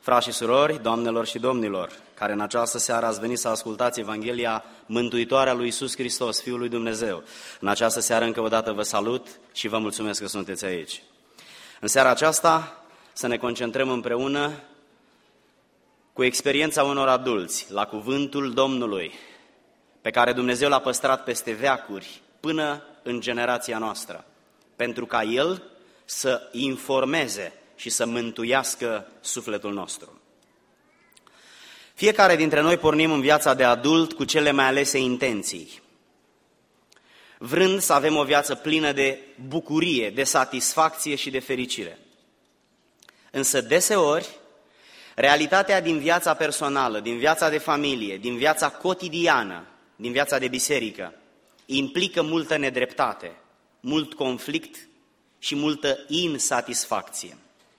Frați și surori, doamnelor și domnilor, care în această seară ați venit să ascultați Evanghelia mântuitoare a lui Iisus Hristos, Fiul lui Dumnezeu. În această seară încă o dată vă salut și vă mulțumesc că sunteți aici. În seara aceasta să ne concentrăm împreună cu experiența unor adulți la cuvântul Domnului, pe care Dumnezeu l-a păstrat peste veacuri până în generația noastră, pentru ca El să informeze și să mântuiască sufletul nostru. Fiecare dintre noi pornim în viața de adult cu cele mai alese intenții, vrând să avem o viață plină de bucurie, de satisfacție și de fericire. Însă deseori, realitatea din viața personală, din viața de familie, din viața cotidiană, din viața de biserică, implică multă nedreptate, mult conflict și multă insatisfacție.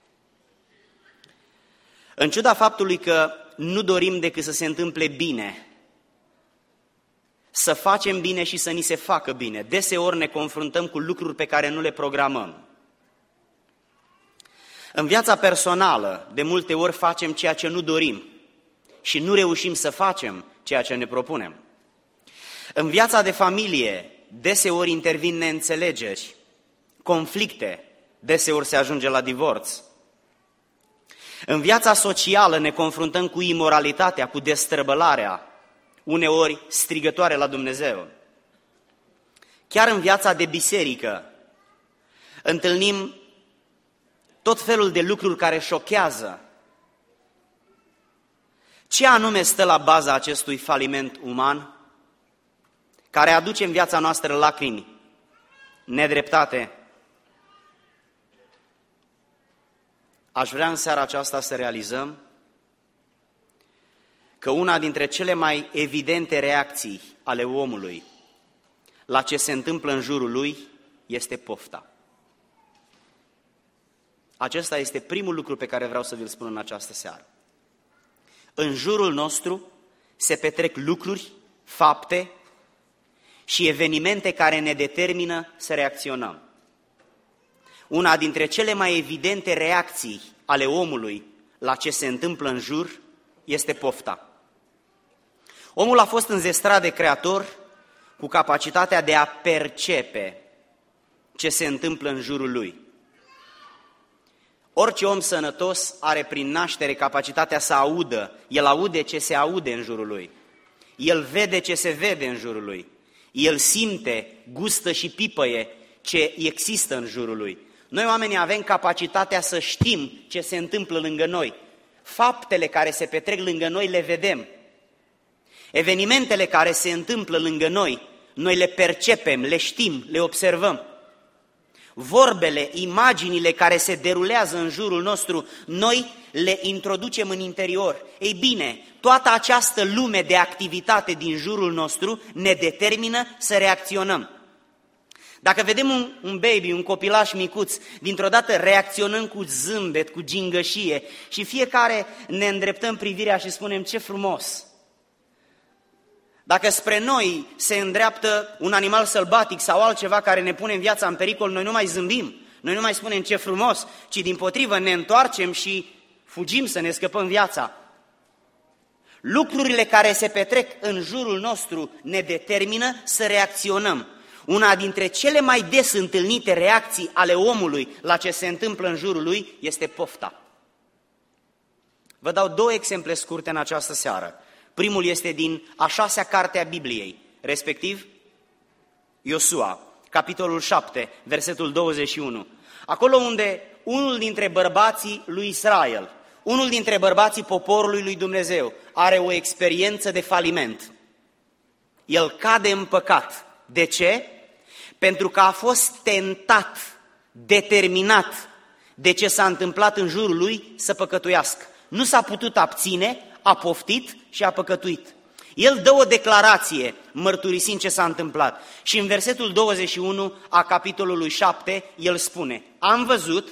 În ciuda faptului că nu dorim decât să se întâmple bine, să facem bine și să ni se facă bine, deseori ne confruntăm cu lucruri pe care nu le programăm. În viața personală, de multe ori facem ceea ce nu dorim și nu reușim să facem ceea ce ne propunem. În viața de familie, deseori intervin neînțelegeri, conflicte, deseori se ajunge la divorț. În viața socială ne confruntăm cu imoralitatea, cu destrăbălarea, uneori strigătoare la Dumnezeu. Chiar în viața de biserică întâlnim tot felul de lucruri care șochează. Ce anume stă la baza acestui faliment uman, care aduce în viața noastră lacrimi, nedreptate? Aș vrea în seara aceasta să realizăm că una dintre cele mai evidente reacții ale omului la ce se întâmplă în jurul lui este pofta. Acesta este primul lucru pe care vreau să vi-l spun în această seară. În jurul nostru se petrec lucruri, fapte și evenimente care ne determină să reacționăm. Una dintre cele mai evidente reacții ale omului la ce se întâmplă în jur este pofta. Omul a fost înzestrat de Creator cu capacitatea de a percepe ce se întâmplă în jurul lui. Orice om sănătos are prin naștere capacitatea să audă. El aude ce se aude în jurul lui. El vede ce se vede în jurul lui. El simte, gustă și pipăie ce există în jurul lui. Noi oamenii avem capacitatea să știm ce se întâmplă lângă noi. Faptele care se petrec lângă noi le vedem. Evenimentele care se întâmplă lângă noi, noi le percepem, le știm, le observăm. Vorbele, imaginile care se derulează în jurul nostru, noi le introducem în interior. Ei bine, toată această lume de activitate din jurul nostru ne determină să reacționăm. Dacă vedem un baby, un copilaș micuț, dintr-o dată reacționăm cu zâmbet, cu gingășie și fiecare ne îndreptăm privirea și spunem ce frumos. Dacă spre noi se îndreaptă un animal sălbatic sau altceva care ne pune în viața în pericol, noi nu mai zâmbim, noi nu mai spunem ce frumos, ci dimpotrivă ne întoarcem și fugim să ne scăpăm viața. Lucrurile care se petrec în jurul nostru ne determină să reacționăm. Una dintre cele mai des întâlnite reacții ale omului la ce se întâmplă în jurul lui este pofta. Vă dau 2 exemple scurte în această seară. Primul este din a 6-a carte a Bibliei, respectiv Iosua, capitolul 7, versetul 21. Acolo unde unul dintre bărbații lui Israel, unul dintre bărbații poporului lui Dumnezeu, are o experiență de faliment. El cade în păcat. De ce? Pentru că a fost tentat, determinat de ce s-a întâmplat în jurul lui să păcătuiască. Nu s-a putut abține, a poftit și a păcătuit. El dă o declarație mărturisind ce s-a întâmplat. Și în versetul 21 a capitolului 7, el spune: am văzut,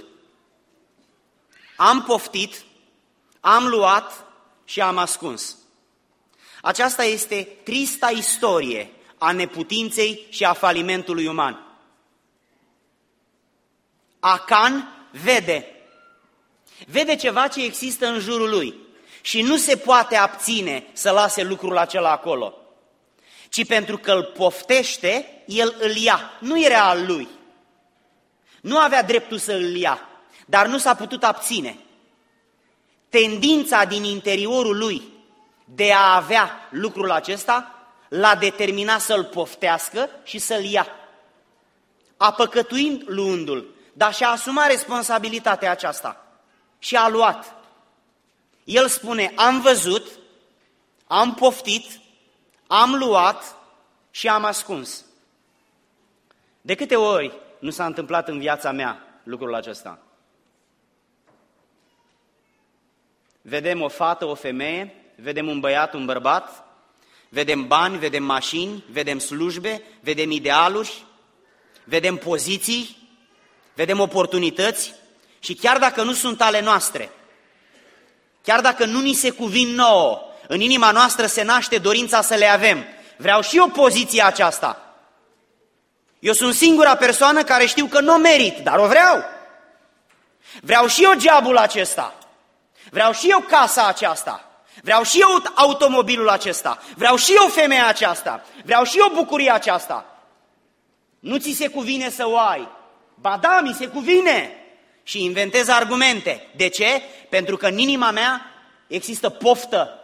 am poftit, am luat și am ascuns. Aceasta este trista istorie a neputinței și a falimentului uman. Acan vede. Vede ceva ce există în jurul lui și nu se poate abține să lase lucrul acela acolo, ci pentru că îl poftește, el îl ia. Nu era al lui. Nu avea dreptul să îl ia, dar nu s-a putut abține. Tendința din interiorul lui de a avea lucrul acesta l-a determinat să-l poftească și să-l ia. A păcătuit luându-l, dar și-a asumat responsabilitatea aceasta și a luat. El spune, am văzut, am poftit, am luat și am ascuns. De câte ori nu s-a întâmplat în viața mea lucrul acesta? Vedem o fată, o femeie, vedem un băiat, un bărbat, vedem bani, vedem mașini, vedem slujbe, vedem idealuri, vedem poziții, vedem oportunități și chiar dacă nu sunt ale noastre, chiar dacă nu ni se cuvin nouă, în inima noastră se naște dorința să le avem. Vreau și eu poziția aceasta. Eu sunt singura persoană care știu că nu o merit, dar o vreau. Vreau și eu jobul acesta. Vreau și eu casa aceasta. Vreau și eu automobilul acesta. Vreau și eu femeia aceasta. Vreau și eu bucuria aceasta. Nu ți se cuvine să o ai. Ba da, mi se cuvine. Și inventez argumente. De ce? Pentru că în inima mea există poftă.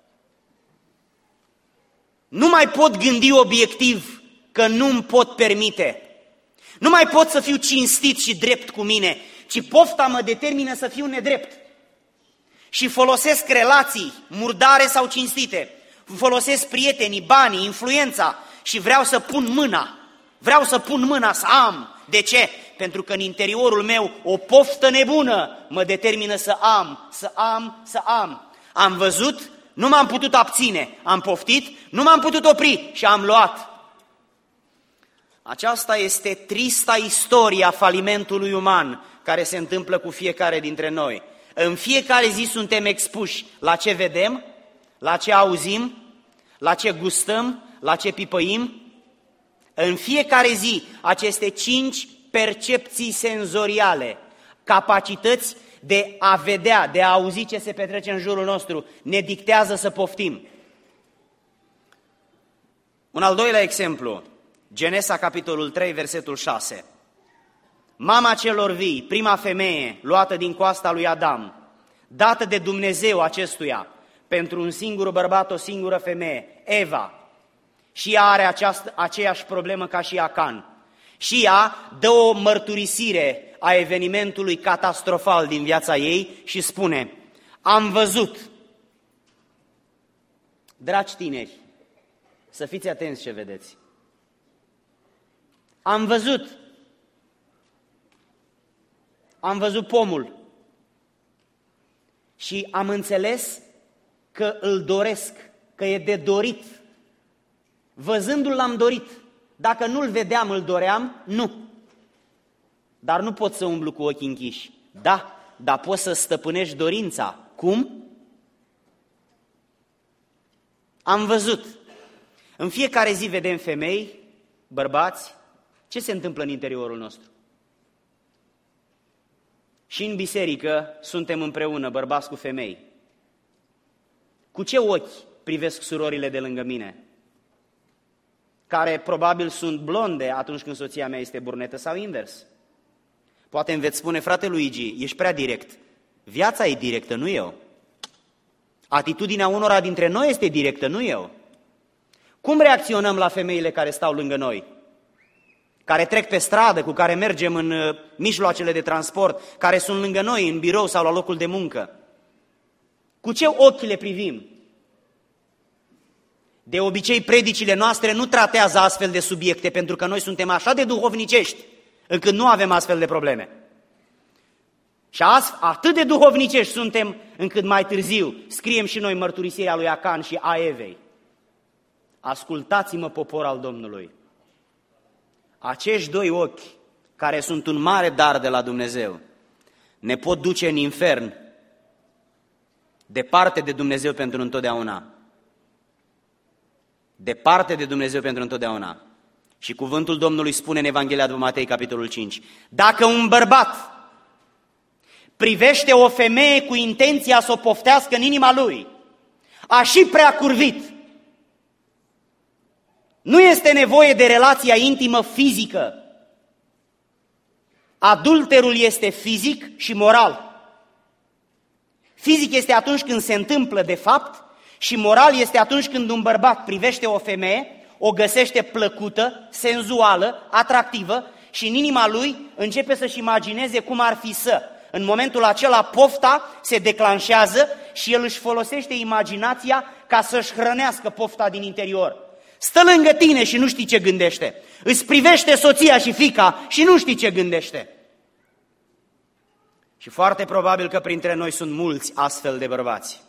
Nu mai pot gândi obiectiv că nu-mi pot permite. Nu mai pot să fiu cinstit și drept cu mine, ci pofta mă determină să fiu nedrept. Și folosesc relații murdare sau cinstite. Folosesc prietenii, banii, influența și vreau să pun mâna. Vreau să pun mâna să am. De ce? Pentru că în interiorul meu o poftă nebună mă determină să am, să am, să am. Am văzut, nu m-am putut abține. Am poftit, nu m-am putut opri și am luat. Aceasta este trista istoria falimentului uman care se întâmplă cu fiecare dintre noi. În fiecare zi suntem expuși la ce vedem, la ce auzim, la ce gustăm, la ce pipăim. În fiecare zi aceste 5 percepții senzoriale, capacități de a vedea, de a auzi ce se petrece în jurul nostru, ne dictează să poftim. Un al doilea exemplu, Genesa, capitolul 3, versetul 6. Mama celor vii, prima femeie luată din coasta lui Adam, dată de Dumnezeu acestuia, pentru un singur bărbat, o singură femeie, Eva, și ea are aceeași problemă ca și Acan. Și ea dă o mărturisire a evenimentului catastrofal din viața ei și spune, am văzut. Dragi tineri, să fiți atenți ce vedeți. Am văzut pomul și am înțeles că îl doresc, că e de dorit. Văzându-l l-am dorit. Dacă nu-l vedeam, îl doream? Nu. Dar nu pot să umblu cu ochii închiși. Da, dar poți să stăpânești dorința. Cum? Am văzut. În fiecare zi vedem femei, bărbați. Ce se întâmplă în interiorul nostru? Și în biserică suntem împreună, bărbați cu femei. Cu ce ochi privesc surorile de lângă mine? Care probabil sunt blonde atunci când soția mea este brunetă sau invers. Poate îmi veți spune, frate Luigi, ești prea direct. Viața e directă, nu eu. Atitudinea unora dintre noi este directă, nu eu. Cum reacționăm la femeile care stau lângă noi? Care trec pe stradă, cu care mergem în mijloacele de transport, care sunt lângă noi, în birou sau la locul de muncă. Cu ce ochi le privim? De obicei, predicile noastre nu tratează astfel de subiecte, pentru că noi suntem așa de duhovnicești, încât nu avem astfel de probleme. Și atât de duhovnicești suntem, încât mai târziu scriem și noi mărturisirea lui Acan și a Evei. Ascultați-mă, popor al Domnului! Acești 2 ochi, care sunt un mare dar de la Dumnezeu, ne pot duce în infern, departe de Dumnezeu pentru întotdeauna. Departe de Dumnezeu pentru întotdeauna. Și cuvântul Domnului spune în Evanghelia după Matei, capitolul 5, dacă un bărbat privește o femeie cu intenția să o poftească în inima lui, a și prea curvit. Nu este nevoie de relația intimă fizică. Adulterul este fizic și moral. Fizic este atunci când se întâmplă de fapt și moral este atunci când un bărbat privește o femeie, o găsește plăcută, senzuală, atractivă și în inima lui începe să-și imagineze cum ar fi să. În momentul acela pofta se declanșează și el își folosește imaginația ca să-și hrănească pofta din interior. Stă lângă tine și nu știi ce gândește. Îți privește soția și fiica și nu știi ce gândește. Și foarte probabil că printre noi sunt mulți astfel de bărbați.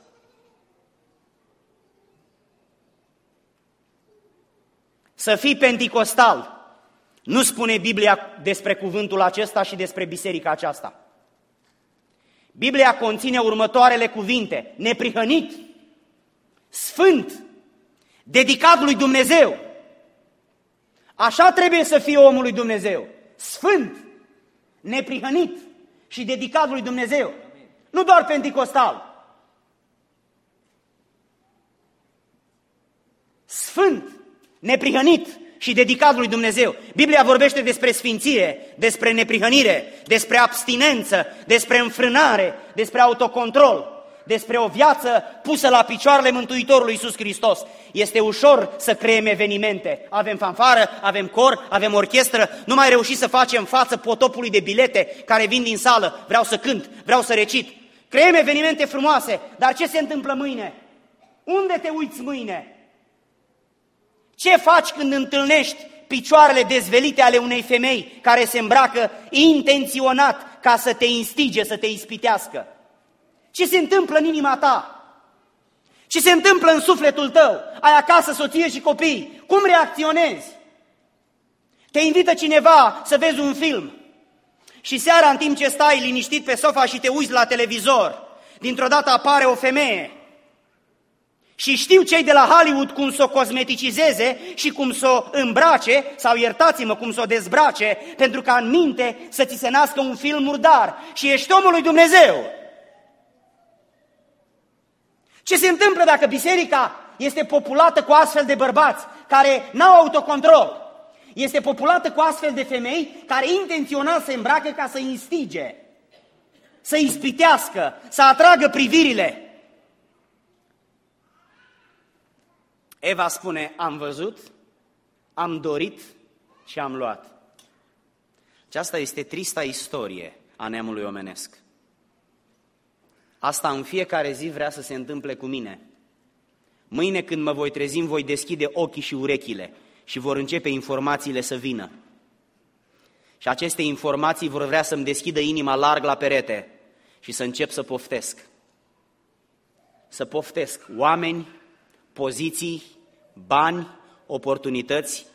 Să fii penticostal. Nu spune Biblia despre cuvântul acesta și despre biserica aceasta. Biblia conține următoarele cuvinte: neprihănit, sfânt, dedicat lui Dumnezeu. Așa trebuie să fie omul lui Dumnezeu. Sfânt, neprihănit și dedicat lui Dumnezeu. Nu doar penticostal. Sfânt, neprihănit și dedicat lui Dumnezeu. Biblia vorbește despre sfințire, despre neprihănire, despre abstinență, despre înfrânare, despre autocontrol, despre o viață pusă la picioarele Mântuitorului Iisus Hristos. Este ușor să creăm evenimente. Avem fanfară, avem cor, avem orchestră, nu mai reușim să facem față potopului de bilete care vin din sală. Vreau să cânt, vreau să recit. Creăm evenimente frumoase, dar ce se întâmplă mâine? Unde te uiți mâine? Ce faci când întâlnești picioarele dezvelite ale unei femei care se îmbracă intenționat ca să te instige, să te ispitească? Ce se întâmplă în inima ta? Ce se întâmplă în sufletul tău? Ai acasă soție și copii. Cum reacționezi? Te invită cineva să vezi un film și seara, în timp ce stai liniștit pe sofa și te uiți la televizor, dintr-o dată apare o femeie. Și știu cei de la Hollywood cum să o cosmeticizeze și cum să o îmbrace, sau iertați-mă, cum să o dezbrace, pentru ca în minte să ți se nască un film murdar și ești omul lui Dumnezeu. Ce se întâmplă dacă biserica este populată cu astfel de bărbați care n-au autocontrol? Este populată cu astfel de femei care intențional se îmbracă ca să instige, să ispitească, să atragă privirile. Eva spune: am văzut, am dorit și am luat. Aceasta este trista istorie a neamului omenesc. Asta în fiecare zi vrea să se întâmple cu mine. Mâine când mă voi trezi, îmi voi deschide ochii și urechile și vor începe informațiile să vină. Și aceste informații vor vrea să-mi deschidă inima larg la perete și să încep să poftesc. Să poftesc oameni, poziții, bani, oportunități.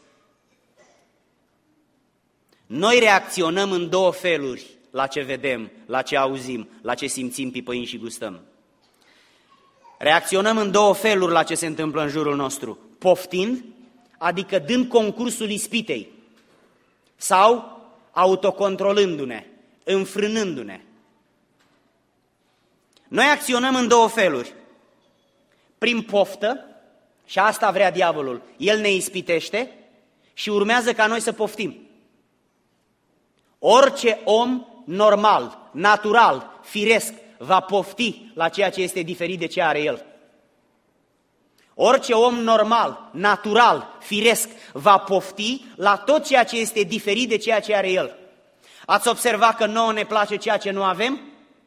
Noi reacționăm în două feluri la ce vedem, la ce auzim, la ce simțim, pipăim și gustăm. Reacționăm în două feluri la ce se întâmplă în jurul nostru. Poftind, adică dând concursul ispitei, sau autocontrolându-ne, înfrânându-ne. Noi acționăm în două feluri. Prin poftă, și asta vrea diavolul, el ne ispitește și urmează ca noi să poftim. Orice om normal, natural, firesc, va pofti la ceea ce este diferit de ce are el. Orice om normal, natural, firesc, va pofti la tot ceea ce este diferit de ceea ce are el. Ați observat că nouă ne place ceea ce nu avem?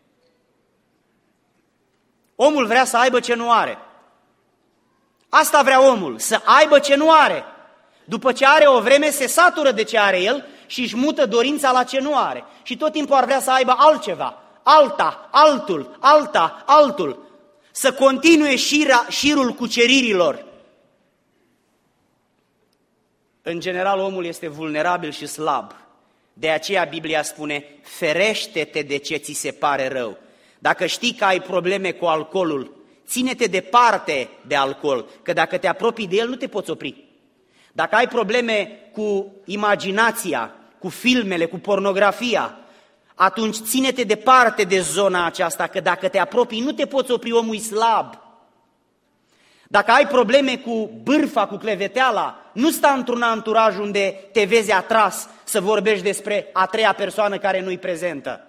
Omul vrea să aibă ce nu are. Asta vrea omul, să aibă ce nu are. După ce are o vreme, se satură de ce are el și își mută dorința la ce nu are. Și tot timpul ar vrea să aibă altceva, alta, altul, alta, altul. Să continue șirul cuceririlor. În general, omul este vulnerabil și slab. De aceea Biblia spune: ferește-te de ce ți se pare rău. Dacă știi că ai probleme cu alcoolul, ține-te departe de alcool, că dacă te apropii de el, nu te poți opri. Dacă ai probleme cu imaginația, cu filmele, cu pornografia, atunci ține-te departe de zona aceasta, că dacă te apropii, nu te poți opri, omul e slab. Dacă ai probleme cu bârfa, cu cleveteala, nu sta într-un anturaj unde te vezi atras să vorbești despre a treia persoană care nu-i prezentă.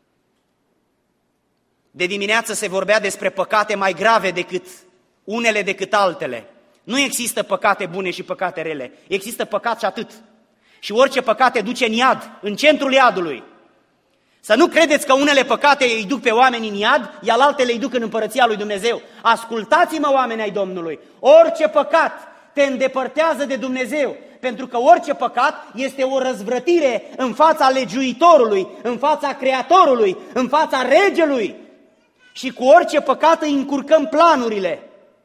De dimineață se vorbea despre păcate mai grave decât unele decât altele. Nu există păcate bune și păcate rele, există păcat și atât. Și orice păcat te duce în iad, în centrul iadului. Să nu credeți că unele păcate îi duc pe oameni în iad, iar altele îi duc în împărăția lui Dumnezeu. Ascultați-mă, oameni ai Domnului, orice păcat te îndepărtează de Dumnezeu, pentru că orice păcat este o răzvrătire în fața legiuitorului, în fața Creatorului, în fața Regelui. Și cu orice păcat îi încurcăm planurile.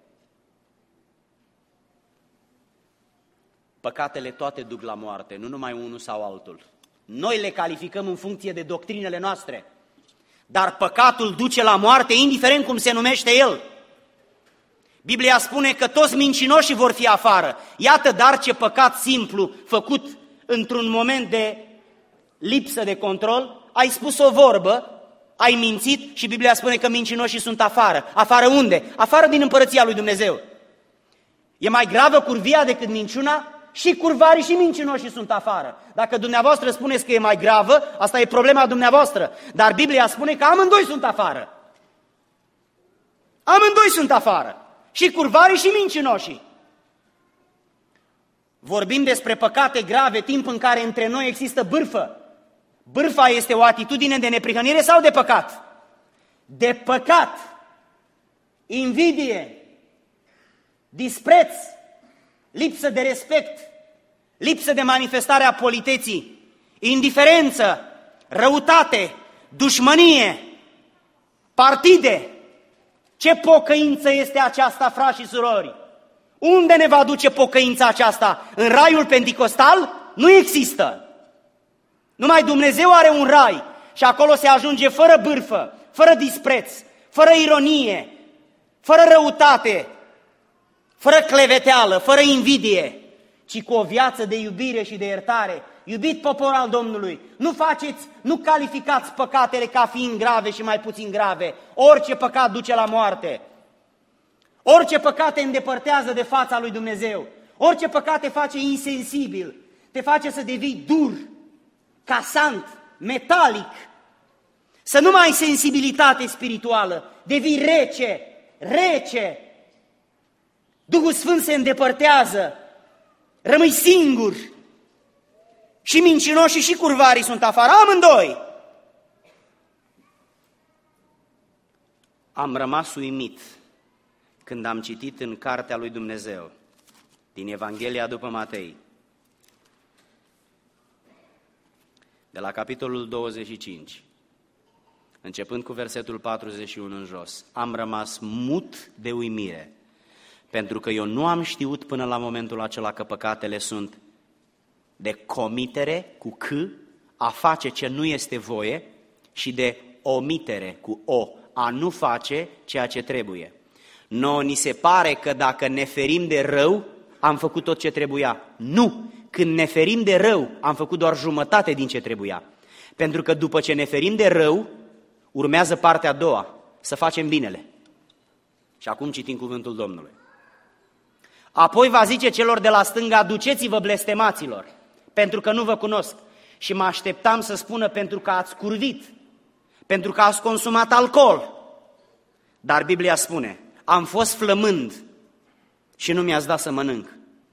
Păcatele toate duc la moarte, nu numai unul sau altul. Noi le calificăm în funcție de doctrinele noastre, dar păcatul duce la moarte, indiferent cum se numește el. Biblia spune că toți mincinoșii vor fi afară. Iată dar ce păcat simplu, făcut într-un moment de lipsă de control, ai spus o vorbă, ai mințit și Biblia spune că mincinoșii sunt afară. Afară unde? Afară din împărăția lui Dumnezeu. E mai gravă curvia decât minciuna? Și curvarii și mincinoșii sunt afară. Dacă dumneavoastră spuneți că e mai gravă, asta e problema dumneavoastră. Dar Biblia spune că amândoi sunt afară. Amândoi sunt afară. Și curvarii și mincinoșii. Vorbim despre păcate grave, timp în care între noi există bârfă. Bârfa este o atitudine de neprihănire sau de păcat? De păcat. Invidie. Dispreț. Lipsă de respect, lipsă de manifestare a politeții, indiferență, răutate, dușmănie, partide. Ce pocăință este aceasta, frați și surori? Unde ne va duce pocăința aceasta? În raiul penticostal? Nu există. Numai Dumnezeu are un rai și acolo se ajunge fără bârfă, fără dispreț, fără ironie, fără răutate, fără cleveteală, fără invidie, ci cu o viață de iubire și de iertare. Iubit popor al Domnului, nu calificați păcatele ca fiind grave și mai puțin grave. Orice păcat duce la moarte. Orice păcat te îndepărtează de fața lui Dumnezeu. Orice păcat te face insensibil, te face să devii dur, casant, metalic, să nu mai ai sensibilitate spirituală, devii rece. Duhul Sfânt se îndepărtează, rămâi singur. Și mincinoșii și curvarii sunt afară, amândoi. Am rămas uimit când am citit în cartea lui Dumnezeu, din Evanghelia după Matei, de la capitolul 25, începând cu versetul 41 în jos. Am rămas mut de uimire, pentru că eu nu am știut până la momentul acela că păcatele sunt de comitere cu C, a face ce nu este voie, și de omitere cu O, a nu face ceea ce trebuie. Nouă ni se pare că dacă ne ferim de rău, am făcut tot ce trebuia. Nu! Când ne ferim de rău, am făcut doar jumătate din ce trebuia. Pentru că după ce ne ferim de rău, urmează partea a doua, să facem binele. Și acum citim cuvântul Domnului. Apoi va zice celor de la stânga, duceți-vă blestemaților, pentru că nu vă cunosc. Și mă așteptam să spună, pentru că ați curvit, pentru că ați consumat alcool. Dar Biblia spune, am fost flămând și nu mi-ați dat să mănânc.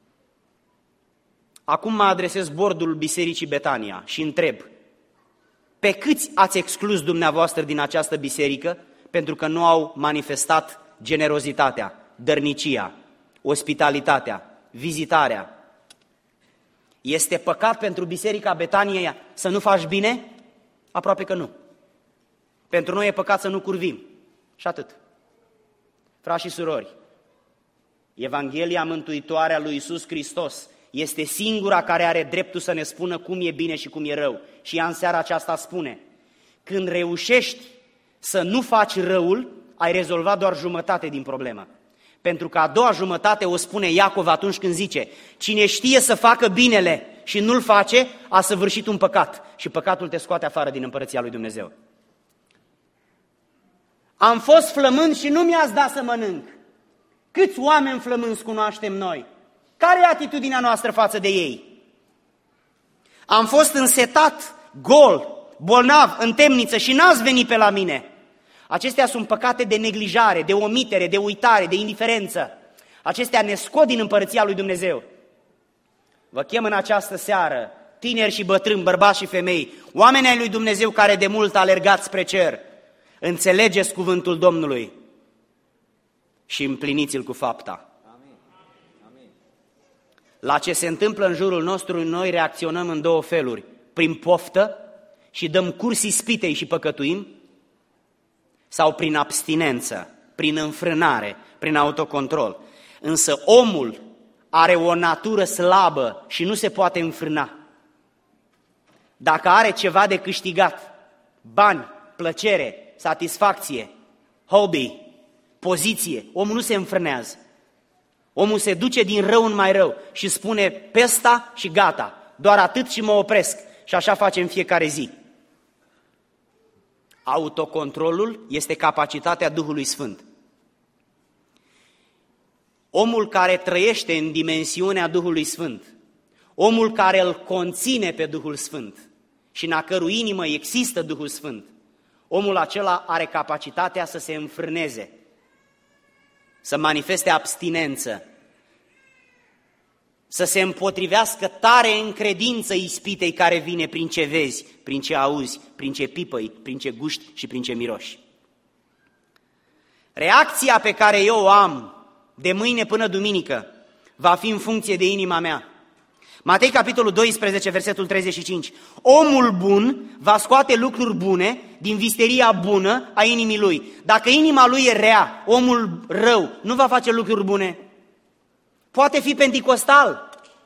Acum mă adresez bordul Bisericii Betania și întreb, pe câți ați exclus dumneavoastră din această biserică pentru că nu au manifestat generozitatea, dărnicia, ospitalitatea, vizitarea? Este păcat pentru Biserica Betania să nu faci bine? Aproape că nu. Pentru noi e păcat să nu curvim. Și atât. Frați și surori, Evanghelia mântuitoare a lui Iisus Hristos este singura care are dreptul să ne spună cum e bine și cum e rău. Și ea în seara aceasta spune, când reușești să nu faci răul, ai rezolvat doar jumătate din problemă. Pentru că a doua jumătate o spune Iacov atunci când zice, cine știe să facă binele și nu-l face, a săvârșit un păcat și păcatul te scoate afară din împărăția lui Dumnezeu. Am fost flămând și nu mi-ați dat să mănânc. Câți oameni flămânzi cunoaștem noi? Care e atitudinea noastră față de ei? Am fost însetat, gol, bolnav, în temniță și n-ați venit pe la mine. Acestea sunt păcate de neglijare, de omitere, de uitare, de indiferență. Acestea ne scot din împărăția lui Dumnezeu. Vă chem în această seară, tineri și bătrâni, bărbați și femei, oameni ai lui Dumnezeu care de mult alergați spre cer, înțelegeți cuvântul Domnului și împliniți-l cu fapta. La ce se întâmplă în jurul nostru, noi reacționăm în două feluri. Prin poftă și dăm curs ispitei și păcătuim, sau prin abstinență, prin înfrânare, prin autocontrol. Însă omul are o natură slabă și nu se poate înfrâna. Dacă are ceva de câștigat, bani, plăcere, satisfacție, hobby, poziție, omul nu se înfrânează. Omul se duce din rău în mai rău și spune pe ăsta și gata, doar atât și mă opresc. Și așa face în fiecare zi. Autocontrolul este capacitatea Duhului Sfânt. Omul care trăiește în dimensiunea Duhului Sfânt, omul care îl conține pe Duhul Sfânt și în a cărui inimă există Duhul Sfânt, omul acela are capacitatea să se înfrâneze, să manifeste abstinență, să se împotrivească tare în credință ispitei care vine prin ce vezi, prin ce auzi, prin ce pipăi, prin ce guști și prin ce miroși. Reacția pe care eu o am de mâine până duminică va fi în funcție de inima mea. Matei, capitolul 12, versetul 35. Omul bun va scoate lucruri bune din visteria bună a inimii lui. Dacă inima lui e rea, omul rău nu va face lucruri bune. Poate fi penticostal.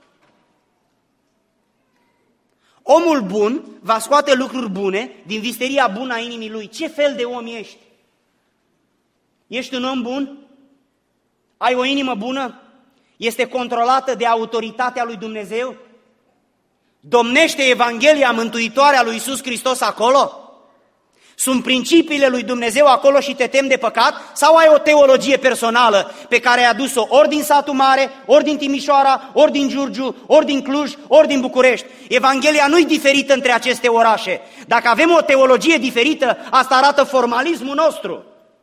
Omul bun va scoate lucruri bune din visteria bună a inimii lui. Ce fel de om ești? Ești un om bun? Ai o inimă bună? Este controlată de autoritatea lui Dumnezeu? Domnește Evanghelia mântuitoare a lui Iisus Hristos acolo? Sunt principiile lui Dumnezeu acolo și te temi de păcat? Sau ai o teologie personală pe care ai adus-o ori din Satul Mare, ori din Timișoara, ori din Giurgiu, ori din Cluj, ori din București? Evanghelia nu-i diferită între aceste orașe. Dacă avem o teologie diferită, asta arată formalismul nostru.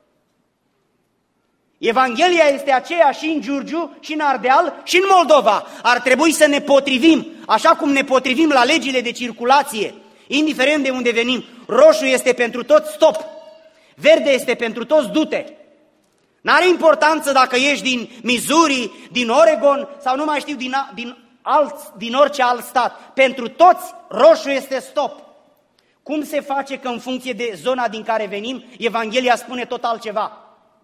Evanghelia este aceea și în Giurgiu, și în Ardeal, și în Moldova. Ar trebui să ne potrivim, așa cum ne potrivim la legile de circulație, indiferent de unde venim. Roșu este pentru toți, stop! Verde este pentru toți, du-te! N-are importanță dacă ești din Missouri, din Oregon sau nu mai știu, din orice alt stat. Pentru toți, roșu este stop! Cum se face că în funcție de zona din care venim, Evanghelia spune tot altceva?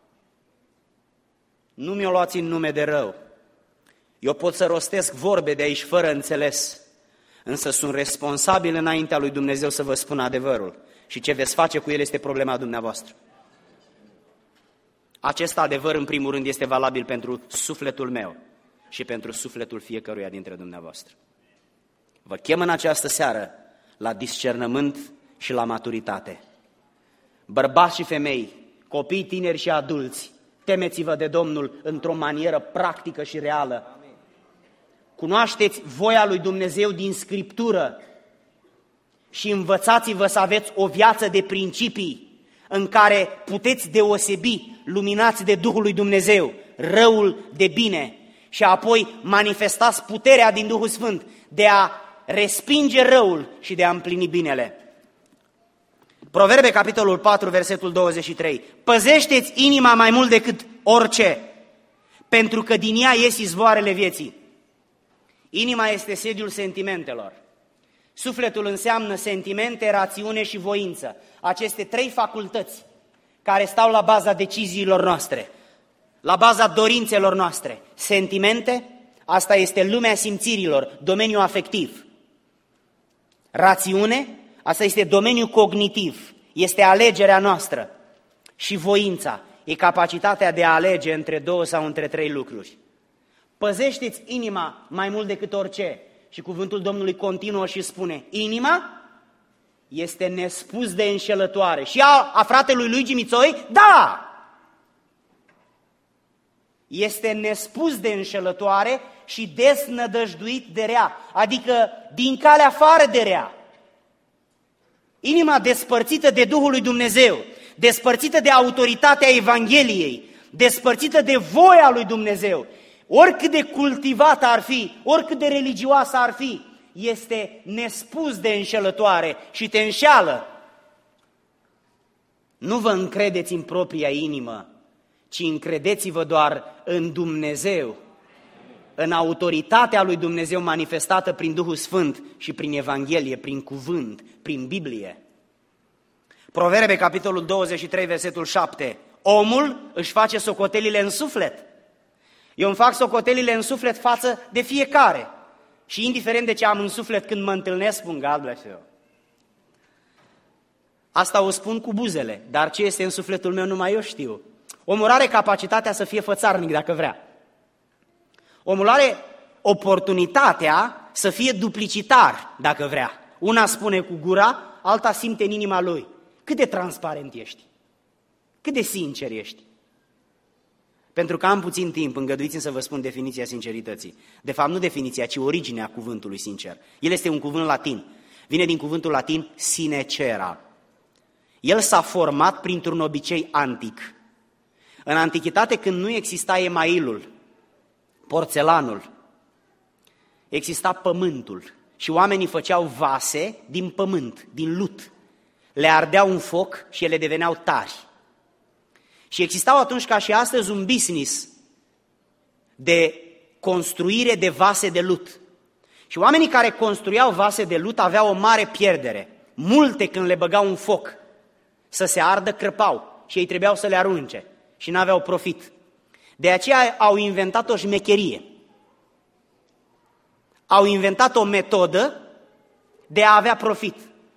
Nu mi-o luați în nume de rău. Eu pot să rostesc vorbe de aici fără înțeles, însă sunt responsabil înaintea lui Dumnezeu să vă spun adevărul. Și ce veți face cu el este problema dumneavoastră. Acest adevăr, în primul rând, este valabil pentru sufletul meu și pentru sufletul fiecăruia dintre dumneavoastră. Vă chem în această seară la discernământ și la maturitate. Bărbați și femei, copii, tineri și adulți, temeți-vă de Domnul într-o manieră practică și reală. Cunoașteți voia lui Dumnezeu din Scriptură și învățați-vă să aveți o viață de principii în care puteți deosebi, luminați de Duhul lui Dumnezeu, răul de bine și apoi manifestați puterea din Duhul Sfânt de a respinge răul și de a împlini binele. Proverbe, capitolul 4, versetul 23. Păzește-ți inima mai mult decât orice, pentru că din ea ies izvoarele vieții. Inima este sediul sentimentelor. Sufletul înseamnă sentimente, rațiune și voință. Aceste trei facultăți care stau la baza deciziilor noastre, la baza dorințelor noastre. Sentimente, asta este lumea simțirilor, domeniul afectiv. Rațiune, asta este domeniul cognitiv, este alegerea noastră. Și voința e capacitatea de a alege între două sau între trei lucruri. Păzește-ți inima mai mult decât orice, Și cuvântul Domnului continuă și spune, inima este nespus de înșelătoare. Și a fratelui Luigi Mițoi, da! Este nespus de înșelătoare și desnădăjduit de rea, adică din calea afară de rea. Inima despărțită de Duhul lui Dumnezeu, despărțită de autoritatea Evangheliei, despărțită de voia lui Dumnezeu, oricât de cultivată ar fi, oricât de religioasă ar fi, este nespus de înșelătoare și te înșeală. Nu vă încredeți în propria inimă, ci încredeți-vă doar în Dumnezeu, în autoritatea lui Dumnezeu manifestată prin Duhul Sfânt și prin Evanghelie, prin cuvânt, prin Biblie. Proverbe, capitolul 23, versetul 7. Omul își face socotelile în suflet. Eu îmi fac socotelile în suflet față de fiecare. Și indiferent de ce am în suflet când mă întâlnesc, spun God bless you. Asta o spun cu buzele, dar ce este în sufletul meu numai eu știu. Omul are capacitatea să fie fățarnic dacă vrea. Omul are oportunitatea să fie duplicitar dacă vrea. Una spune cu gura, alta simte în inima lui. Cât de transparent ești? Cât de sincer ești? Pentru că am puțin timp, îngăduiți-mi să vă spun definiția sincerității. De fapt, nu definiția, ci originea cuvântului sincer. El este un cuvânt latin. Vine din cuvântul latin sinecera. El s-a format printr-un obicei antic. În antichitate, când nu exista emailul, porțelanul, exista pământul și oamenii făceau vase din pământ, din lut. Le ardeau un foc și ele deveneau tari. Și existau atunci ca și astăzi un business de construire de vase de lut. Și oamenii care construiau vase de lut aveau o mare pierdere. Multe când le băgau un foc să se ardă, crăpau și ei trebuiau să le arunce și n-aveau profit. De aceea au inventat o șmecherie. Au inventat o metodă de a avea profit.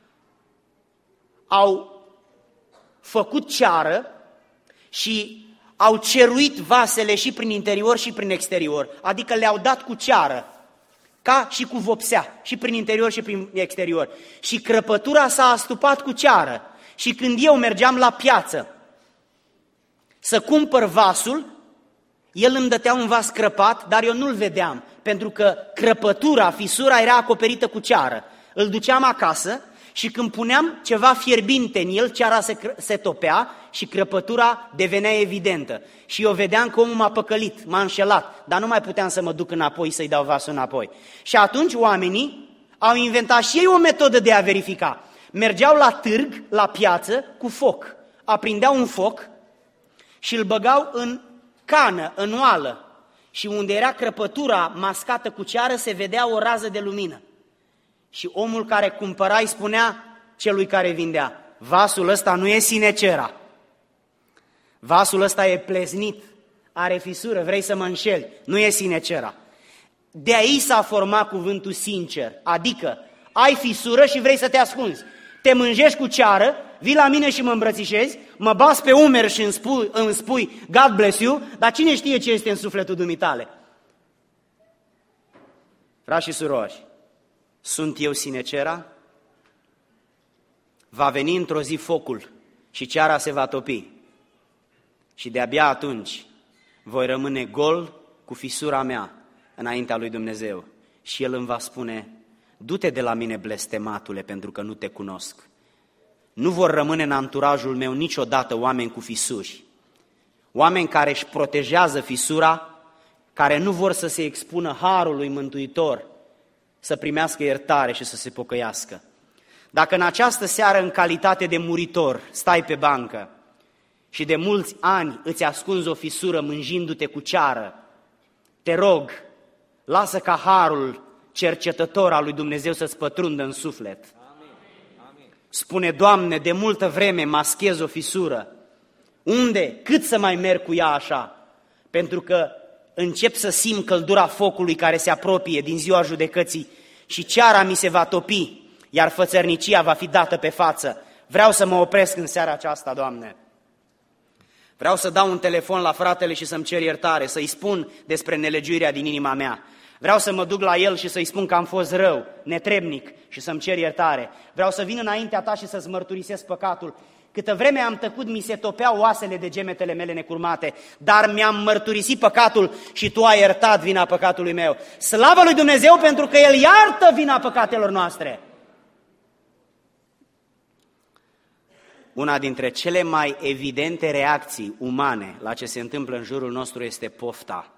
Au făcut ceară și au ceruit vasele și prin interior și prin exterior, adică le-au dat cu ceară, ca și cu vopsea, și prin interior și prin exterior. Și crăpătura s-a astupat cu ceară. Și când eu mergeam la piață să cumpăr vasul, el îmi dătea un vas crăpat, dar eu nu-l vedeam, pentru că crăpătura, fisura era acoperită cu ceară. Îl duceam acasă și când puneam ceva fierbinte în el, ceara se topea și crăpătura devenea evidentă. Și eu vedeam că omul m-a păcălit, m-a înșelat, dar nu mai puteam să mă duc înapoi să-i dau vasul înapoi. Și atunci oamenii au inventat și ei o metodă de a verifica. Mergeau la târg, la piață, cu foc. Aprindeau un foc și îl băgau în cană, în oală. Și unde era crăpătura mascată cu ceară, se vedea o rază de lumină. Și omul care cumpăra îi spunea celui care vindea, vasul ăsta nu e sinecera. Vasul ăsta e pleznit, are fisură, vrei să mă înșeli, nu e sinecera. De aici s-a format cuvântul sincer, adică ai fisură și vrei să te ascunzi. Te mânjești cu ceară, vii la mine și mă îmbrățișezi, mă bați pe umeri și îmi spui God bless you, dar cine știe ce este în sufletul dumitale? Frați și surori, sunt eu sinecera? Va veni într-o zi focul și ceara se va topi. Și de-abia atunci voi rămâne gol cu fisura mea înaintea lui Dumnezeu. Și El îmi va spune, du-te de la mine, blestematule, pentru că nu te cunosc. Nu vor rămâne în anturajul meu niciodată oameni cu fisuri. Oameni care își protejează fisura, care nu vor să se expună harului Mântuitor, să primească iertare și să se pocăiască. Dacă în această seară, în calitate de muritor, stai pe bancă și de mulți ani îți ascunzi o fisură mânjindu-te cu ceară, te rog, lasă ca harul cercetător al lui Dumnezeu să-ți pătrundă în suflet. Amin. Spune, Doamne, de multă vreme maschez o fisură. Unde? Cât să mai merg cu ea așa? Pentru că încep să simt căldura focului care se apropie din ziua judecății și ceara mi se va topi, iar fățărnicia va fi dată pe față. Vreau să mă opresc în seara aceasta, Doamne. Vreau să dau un telefon la fratele și să-mi cer iertare, să-i spun despre nelegiuirea din inima mea. Vreau să mă duc la el și să-i spun că am fost rău, netrebnic și să-mi cer iertare. Vreau să vin înaintea ta și să-ți mărturisesc păcatul. Câtă vreme am tăcut, mi se topeau oasele de gemetele mele necurmate, dar mi-am mărturisit păcatul și tu ai iertat vina păcatului meu. Slavă lui Dumnezeu pentru că El iartă vina păcatelor noastre. Una dintre cele mai evidente reacții umane la ce se întâmplă în jurul nostru este pofta.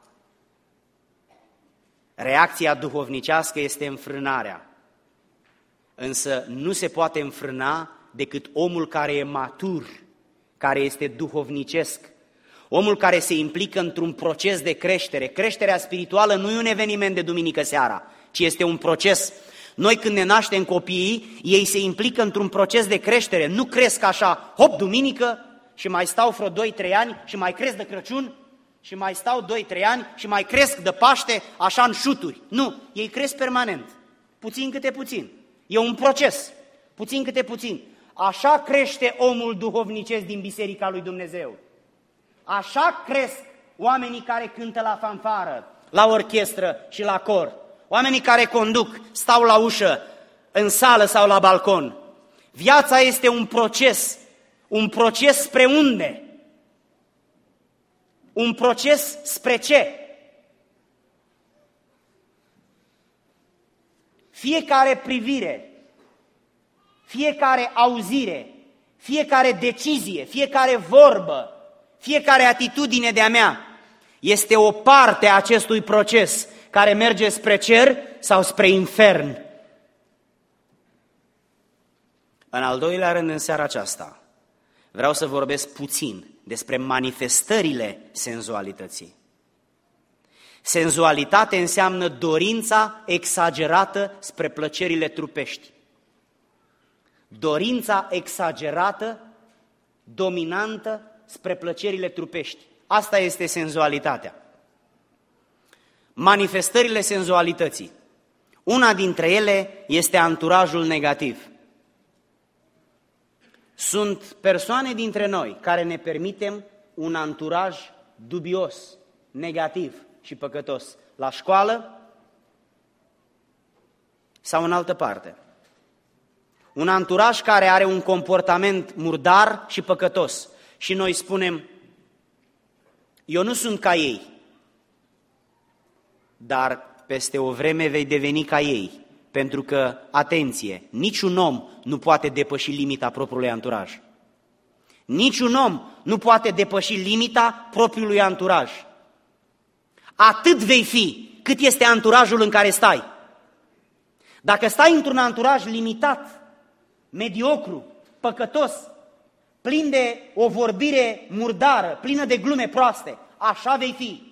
Reacția duhovnicească este înfrânarea, însă nu se poate înfrâna decât omul care e matur, care este duhovnicesc, omul care se implică într-un proces de creștere. Creșterea spirituală nu e un eveniment de duminică seara, ci este un proces. Noi când ne naștem copiii, ei se implică într-un proces de creștere, nu cresc așa, hop, duminică și mai stau vreo 2-3 ani și mai cresc de Crăciun și mai stau 2-3 ani și mai cresc de Paște așa în șuturi. Nu, ei cresc permanent, puțin câte puțin. E un proces, puțin câte puțin. Așa crește omul duhovnicesc din Biserica lui Dumnezeu. Așa cresc oamenii care cântă la fanfară, la orchestră și la cor. Oamenii care conduc, stau la ușă, în sală sau la balcon. Viața este un proces spre unde? Un proces spre ce? Fiecare privire, fiecare auzire, fiecare decizie, fiecare vorbă, fiecare atitudine de-a mea este o parte a acestui proces care merge spre cer sau spre infern. În al doilea rând, în seara aceasta, vreau să vorbesc puțin despre manifestările senzualității. Senzualitate înseamnă dorința exagerată spre plăcerile trupești. Dorința exagerată, dominantă spre plăcerile trupești. Asta este senzualitatea. Manifestările senzualității. Una dintre ele este anturajul negativ. Sunt persoane dintre noi care ne permitem un anturaj dubios, negativ și păcătos, la școală sau în altă parte. Un anturaj care are un comportament murdar și păcătos. Și noi spunem, eu nu sunt ca ei, dar peste o vreme vei deveni ca ei, pentru că, atenție, niciun om nu poate depăși limita propriului anturaj. Niciun om nu poate depăși limita propriului anturaj. Atât vei fi cât este anturajul în care stai. Dacă stai într-un anturaj limitat, mediocru, păcătos, plin de o vorbire murdară, plină de glume proaste, așa vei fi.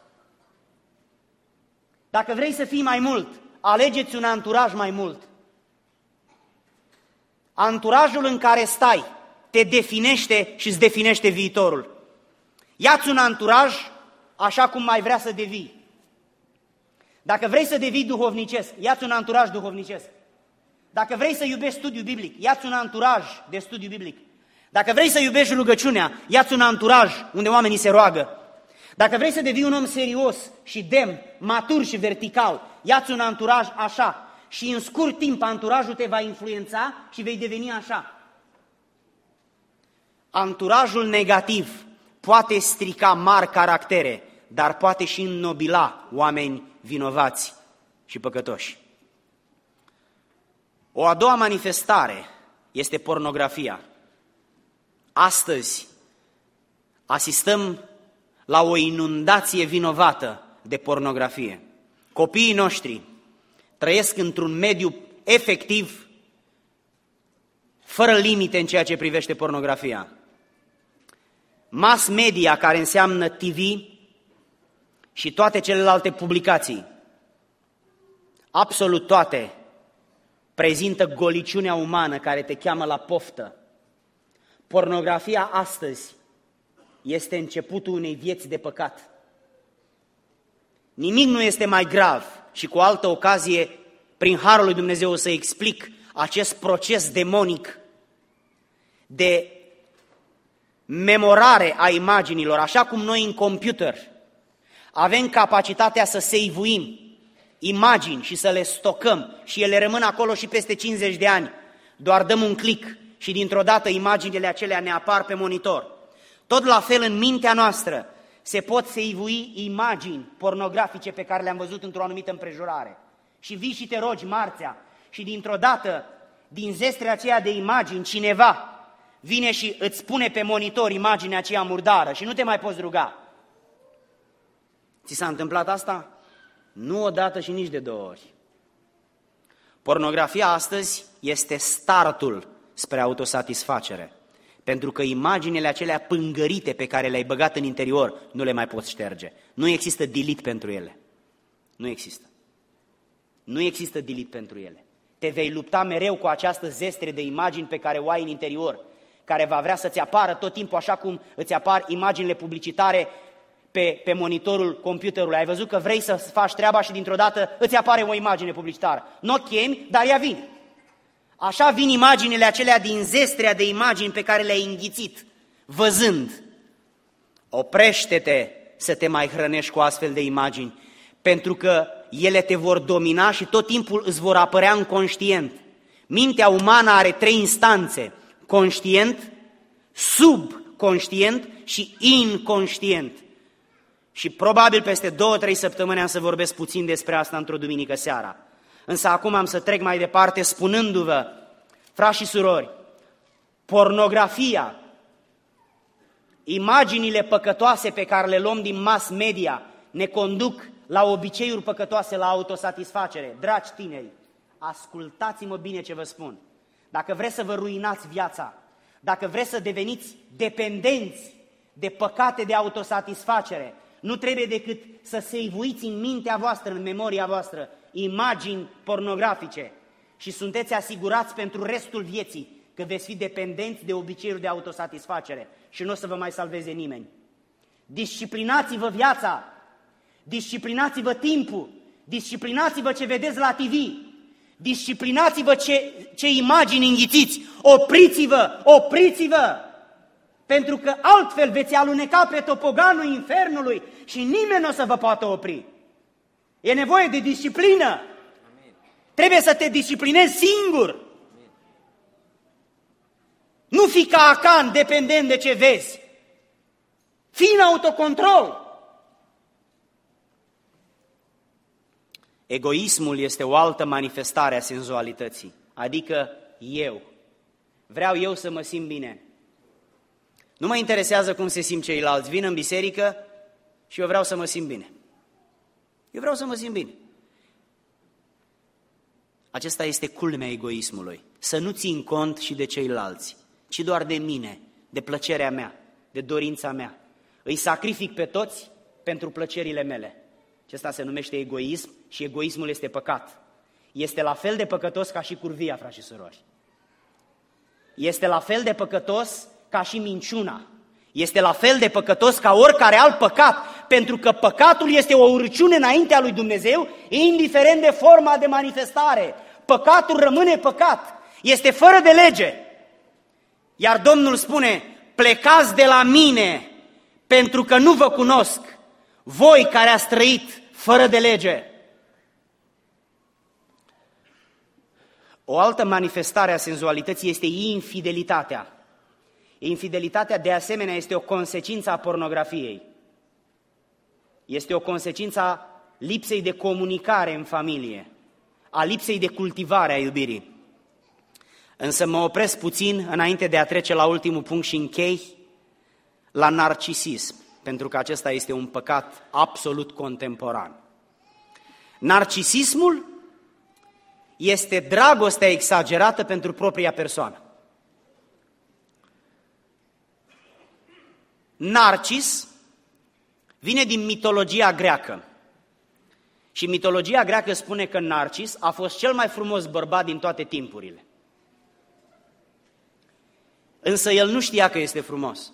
Dacă vrei să fii mai mult, alegeți un anturaj mai mult. Anturajul în care stai te definește și îți definește viitorul. Ia-ți un anturaj așa cum mai vrea să devii. Dacă vrei să devii duhovnicesc, ia-ți un anturaj duhovnicesc. Dacă vrei să iubești studiul biblic, ia-ți un anturaj de studiu biblic. Dacă vrei să iubești rugăciunea, ia-ți un anturaj unde oamenii se roagă. Dacă vrei să devii un om serios și demn, matur și vertical, ia-ți un anturaj așa și în scurt timp anturajul te va influența și vei deveni așa. Anturajul negativ poate strica mari caractere, dar poate și înnobila oameni vinovați și păcătoși. O a doua manifestare este pornografia. Astăzi asistăm la o inundație vinovată de pornografie. Copiii noștri trăiesc într-un mediu efectiv fără limite în ceea ce privește pornografia. Mass media, care înseamnă TV și toate celelalte publicații, absolut toate, prezintă goliciunea umană care te cheamă la poftă. Pornografia astăzi este începutul unei vieți de păcat. Nimic nu este mai grav și cu altă ocazie, prin harul lui Dumnezeu, o să explic acest proces demonic de memorare a imaginilor, așa cum noi în computer avem capacitatea să save-uim imagini și să le stocăm și ele rămân acolo și peste 50 de ani. Doar dăm un click și dintr-o dată imaginile acelea ne apar pe monitor. Tot la fel în mintea noastră se pot seivui imagini pornografice pe care le-am văzut într-o anumită împrejurare. Și vii și te rogi marțea și dintr-o dată, din zestrea aceea de imagini, cineva vine și îți pune pe monitor imaginea aceea murdară și nu te mai poți ruga. Ți s-a întâmplat asta? Nu odată și nici de 2 ori. Pornografia astăzi este startul spre autosatisfacere, pentru că imaginile acelea pângărite pe care le-ai băgat în interior nu le mai poți șterge. Nu există delete pentru ele. Nu există. Nu există delete pentru ele. Te vei lupta mereu cu această zestre de imagini pe care o ai în interior, care va vrea să-ți apară tot timpul așa cum îți apar imaginile publicitare pe monitorul computerului. Ai văzut că vrei să faci treaba și dintr-o dată îți apare o imagine publicitară. Nu o chemi, dar ea vine. Așa vin imaginile acelea din zestrea de imagini pe care le-ai înghițit, văzând. Oprește-te să te mai hrănești cu astfel de imagini, pentru că ele te vor domina și tot timpul îți vor apărea în conștient. Mintea umană are 3 instanțe: conștient, subconștient și inconștient. Și probabil peste 2-3 săptămâni am să vorbesc puțin despre asta într-o duminică seara. Însă acum am să trec mai departe spunându-vă, frați și surori, pornografia, imaginile păcătoase pe care le luăm din mass media ne conduc la obiceiuri păcătoase, la autosatisfacere. Dragi tineri, ascultați-mă bine ce vă spun. Dacă vreți să vă ruinați viața, dacă vreți să deveniți dependenți de păcate de autosatisfacere, nu trebuie decât să seivuiți în mintea voastră, în memoria voastră, imagini pornografice și sunteți asigurați pentru restul vieții că veți fi dependenți de obiceiuri de autosatisfacere și nu o să vă mai salveze nimeni. Disciplinați-vă viața, disciplinați-vă timpul, disciplinați-vă ce vedeți la TV, disciplinați-vă ce imagini înghițiți, opriți-vă, opriți-vă! Pentru că altfel veți aluneca pe topoganul infernului și nimeni nu o să vă poată opri. E nevoie de disciplină. Amin. Trebuie să te disciplinezi singur. Amin. Nu fi ca Acan, dependent de ce vezi. Fii în autocontrol. Egoismul este o altă manifestare a senzualității, adică eu. Vreau eu să mă simt bine. Nu mă interesează cum se simt ceilalți. Vin în biserică și eu vreau să mă simt bine. Eu vreau să mă simt bine. Acesta este culmea egoismului. Să nu țin cont și de ceilalți, ci doar de mine, de plăcerea mea, de dorința mea. Îi sacrific pe toți pentru plăcerile mele. Acesta se numește egoism și egoismul este păcat. Este la fel de păcătos ca și curvia, frați și surori. Este la fel de păcătos ca și minciuna. Este la fel de păcătos ca oricare alt păcat, pentru că păcatul este o urăciune înaintea lui Dumnezeu, indiferent de forma de manifestare. Păcatul rămâne păcat, este fără de lege. Iar Domnul spune, plecați de la mine, pentru că nu vă cunosc, voi care ați trăit fără de lege. O altă manifestare a senzualității este infidelitatea. Infidelitatea, de asemenea, este o consecință a pornografiei. Este o consecință a lipsei de comunicare în familie, a lipsei de cultivare a iubirii. Însă mă opresc puțin înainte de a trece la ultimul punct și închei la narcisism, pentru că acesta este un păcat absolut contemporan. Narcisismul este dragostea exagerată pentru propria persoană. Narcis vine din mitologia greacă și mitologia greacă spune că Narcis a fost cel mai frumos bărbat din toate timpurile. Însă el nu știa că este frumos.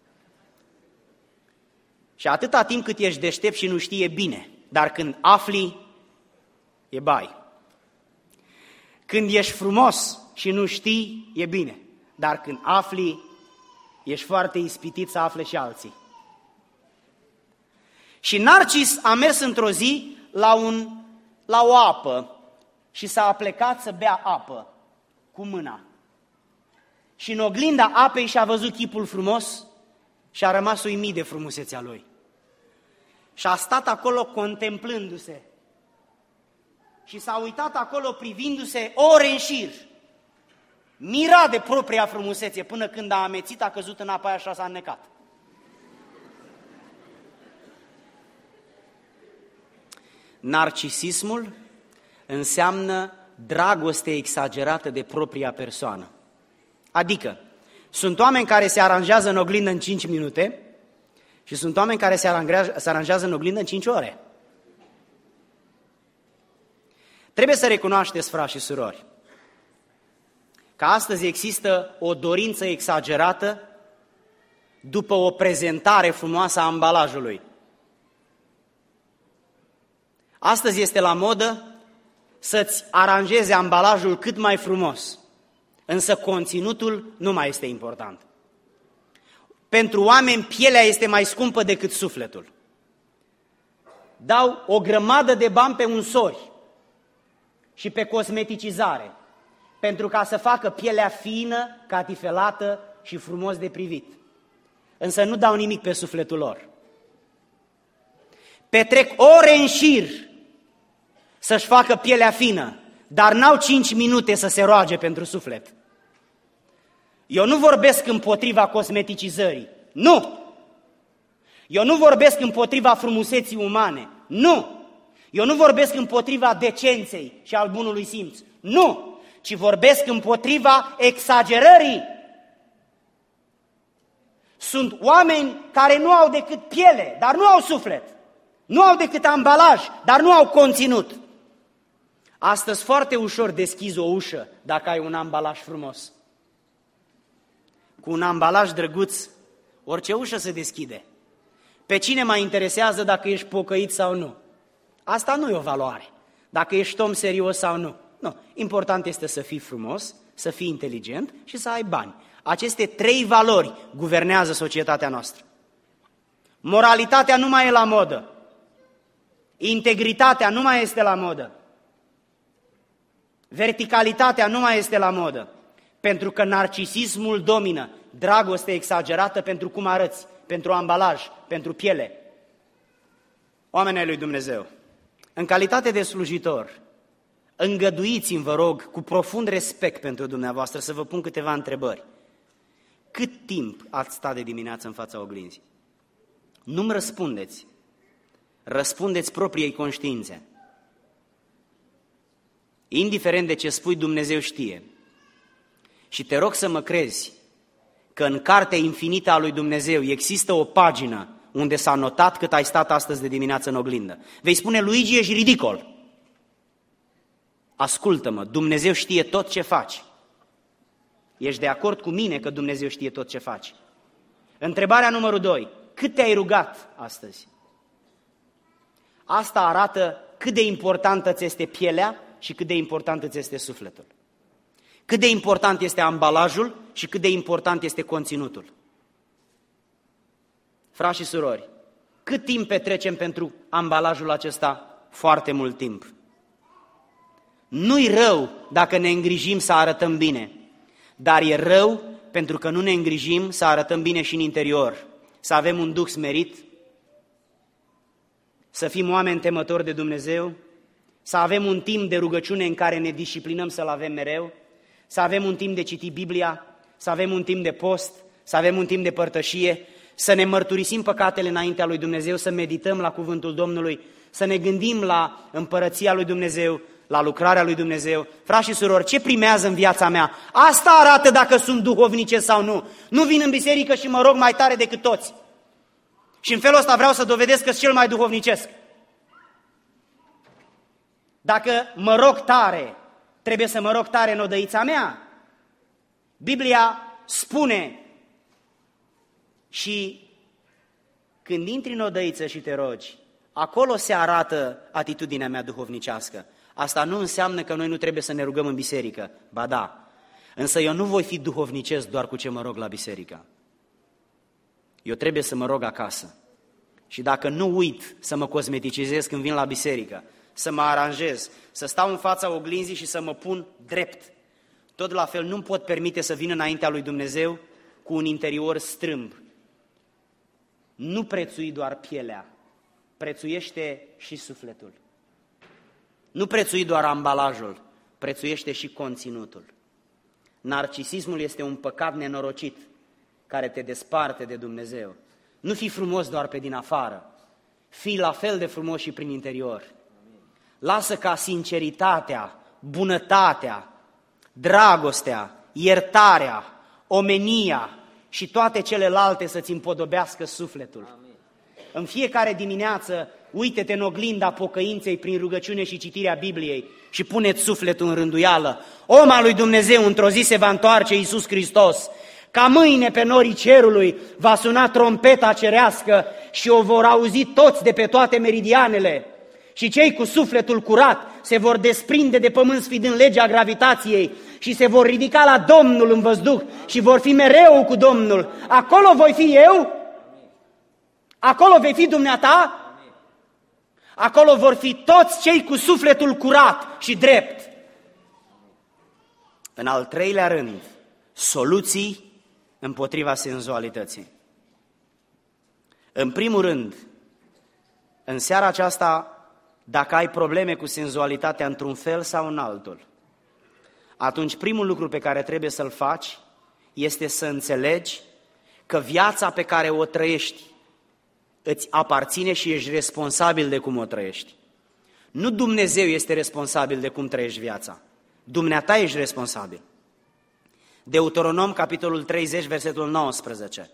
Și atâta timp cât ești deștept și nu știi, e bine, dar când afli, e bai. Când ești frumos și nu știi, e bine, dar când afli, ești foarte ispitit să afle și alții. Și Narcis a mers într-o zi la un la o apă și s-a aplecat să bea apă cu mâna. Și în oglinda apei și-a văzut chipul frumos și a rămas uimit de frumusețea lui. Și a stat acolo contemplându-se. Și s-a uitat acolo privindu-se ore în șir. Mirat de propria frumusețe până când a amețit, a căzut în apa aia și s-a înnecat. Narcisismul înseamnă dragoste exagerată de propria persoană. Adică, sunt oameni care se aranjează în oglindă în 5 minute și sunt oameni care se aranjează în oglindă în 5 ore. Trebuie să recunoașteți, frați și surori, că astăzi există o dorință exagerată după o prezentare frumoasă a ambalajului. Astăzi este la modă să-ți aranjezi ambalajul cât mai frumos, însă conținutul nu mai este important. Pentru oameni, pielea este mai scumpă decât sufletul. Dau o grămadă de bani pe unsori și pe cosmeticizare, pentru ca să facă pielea fină, catifelată și frumos de privit. Însă nu dau nimic pe sufletul lor. Petrec ore în șir să-și facă pielea fină, dar n-au 5 minute să se roage pentru suflet. Eu nu vorbesc împotriva cosmeticizării, nu! Eu nu vorbesc împotriva frumuseții umane, nu! Eu nu vorbesc împotriva decenței și al bunului simț, nu! Ci vorbesc împotriva exagerării. Sunt oameni care nu au decât piele, dar nu au suflet. Nu au decât ambalaj, dar nu au conținut. Astăzi foarte ușor deschizi o ușă dacă ai un ambalaj frumos. Cu un ambalaj drăguț, orice ușă se deschide. Pe cine mai interesează dacă ești pocăit sau nu? Asta nu e o valoare. Dacă ești om serios sau nu. Nu. Important este să fii frumos, să fii inteligent și să ai bani. Aceste 3 valori guvernează societatea noastră. Moralitatea nu mai e la modă. Integritatea nu mai este la modă. Verticalitatea nu mai este la modă. Pentru că narcisismul domină. Dragoste exagerată pentru cum arăți, pentru ambalaj, pentru piele. Oamenii lui Dumnezeu, în calitate de slujitor, îngăduiți-mi, vă rog, cu profund respect pentru dumneavoastră, să vă pun câteva întrebări. Cât timp ați stat de dimineață în fața oglinzii? Nu-mi răspundeți. Răspundeți propriei conștiințe. Indiferent de ce spui, Dumnezeu știe. Și te rog să mă crezi că în cartea infinită a lui Dumnezeu există o pagină unde s-a notat cât ai stat astăzi de dimineață în oglindă. Vei spune, Luigi, ești ridicol. Ascultă-mă, Dumnezeu știe tot ce faci. Ești de acord cu mine că Dumnezeu știe tot ce faci? Întrebarea numărul 2. Cât te-ai rugat astăzi? Asta arată cât de importantă ți este pielea și cât de importantă ți este sufletul. Cât de important este ambalajul și cât de important este conținutul. Frați și surori, cât timp petrecem pentru ambalajul acesta? Foarte mult timp. Nu-i rău dacă ne îngrijim să arătăm bine, dar e rău pentru că nu ne îngrijim să arătăm bine și în interior, să avem un duh smerit, să fim oameni temători de Dumnezeu, să avem un timp de rugăciune în care ne disciplinăm să-L avem mereu, să avem un timp de citit Biblia, să avem un timp de post, să avem un timp de părtășie, să ne mărturisim păcatele înaintea lui Dumnezeu, să medităm la cuvântul Domnului, să ne gândim la împărăția lui Dumnezeu, la lucrarea lui Dumnezeu. Frați și surori, ce primează în viața mea? Asta arată dacă sunt duhovnice sau nu. Nu vin în biserică și mă rog mai tare decât toți. Și în felul ăsta vreau să dovedesc că sunt cel mai duhovnicesc. Dacă mă rog tare, trebuie să mă rog tare în odăița mea. Biblia spune și când intri în odăiță și te rogi, acolo se arată atitudinea mea duhovnicească. Asta nu înseamnă că noi nu trebuie să ne rugăm în biserică, ba da, însă eu nu voi fi duhovnicesc doar cu ce mă rog la biserică. Eu trebuie să mă rog acasă. Și dacă nu uit să mă cosmeticizez când vin la biserică, să mă aranjez, să stau în fața oglinzii și să mă pun drept. Tot la fel nu-mi pot permite să vin înaintea lui Dumnezeu cu un interior strâmb. Nu prețui doar pielea, prețuiește și sufletul. Nu prețui doar ambalajul, prețuiește și conținutul. Narcisismul este un păcat nenorocit care te desparte de Dumnezeu. Nu fi frumos doar pe din afară, fii la fel de frumos și prin interior. Lasă ca sinceritatea, bunătatea, dragostea, iertarea, omenia și toate celelalte să-ți împodobească sufletul. Amin. În fiecare dimineață, uite-te în oglinda pocăinței prin rugăciune și citirea Bibliei și pune-ți sufletul în rânduială. Om al lui Dumnezeu, într-o zi se va întoarce Iisus Hristos, ca mâine pe norii cerului va suna trompeta cerească și o vor auzi toți de pe toate meridianele. Și cei cu sufletul curat se vor desprinde de pământ sfidând legea gravitației și se vor ridica la Domnul în văzduh și vor fi mereu cu Domnul. Acolo voi fi eu? Acolo vei fi dumneata? Acolo vor fi toți cei cu sufletul curat și drept. În al treilea rând, soluții împotriva senzualității. În primul rând, în seara aceasta, dacă ai probleme cu senzualitatea într-un fel sau în altul, atunci primul lucru pe care trebuie să-l faci este să înțelegi că viața pe care o trăiești îți aparține și ești responsabil de cum o trăiești. Nu Dumnezeu este responsabil de cum trăiești viața. Dumneata ești responsabil. Deuteronom, capitolul 30, versetul 19.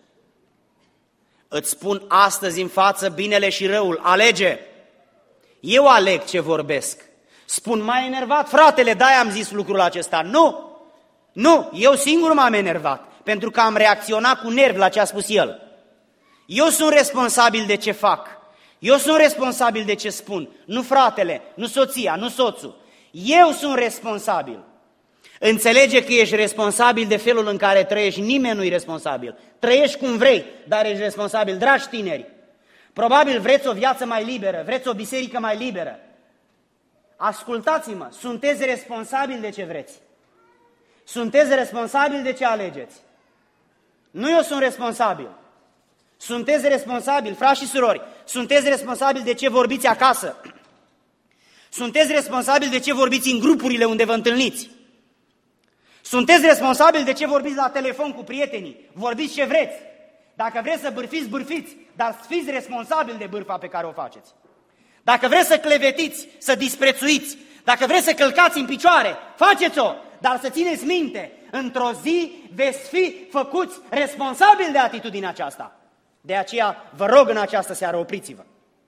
Îți spun astăzi în față binele și răul, alege. Eu aleg ce vorbesc. Spun, m-a enervat fratele, de-aia am zis lucrul acesta. Nu, eu singur m-am enervat, pentru că am reacționat cu nervi la ce a spus el. Eu sunt responsabil de ce fac. Eu sunt responsabil de ce spun. Nu fratele, nu soția, nu soțul. Eu sunt responsabil. Înțelege că ești responsabil de felul în care trăiești. Nimeni nu-i responsabil. Trăiești cum vrei, dar ești responsabil. Dragi tineri, probabil vreți o viață mai liberă, vreți o biserică mai liberă. Ascultați-mă, sunteți responsabili de ce vreți. Sunteți responsabili de ce alegeți. Nu eu sunt responsabil. Sunteți responsabili, frați și surori, sunteți responsabili de ce vorbiți acasă. Sunteți responsabili de ce vorbiți în grupurile unde vă întâlniți. Sunteți responsabili de ce vorbiți la telefon cu prietenii. Vorbiți ce vreți. Dacă vreți să bârfiți, bârfiți, dar fiți responsabili de bârfa pe care o faceți. Dacă vreți să clevetiți, să disprețuiți, dacă vreți să călcați în picioare, faceți-o, dar să țineți minte, într-o zi veți fi făcuți responsabili de atitudinea aceasta. De aceea vă rog în această seară, opriți-vă.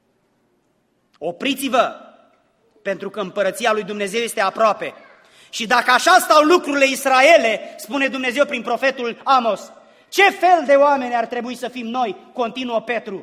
Opriți-vă, pentru că împărăția lui Dumnezeu este aproape. Și dacă așa stau lucrurile, Israele, spune Dumnezeu prin profetul Amos, ce fel de oameni ar trebui să fim noi, continuă Petru.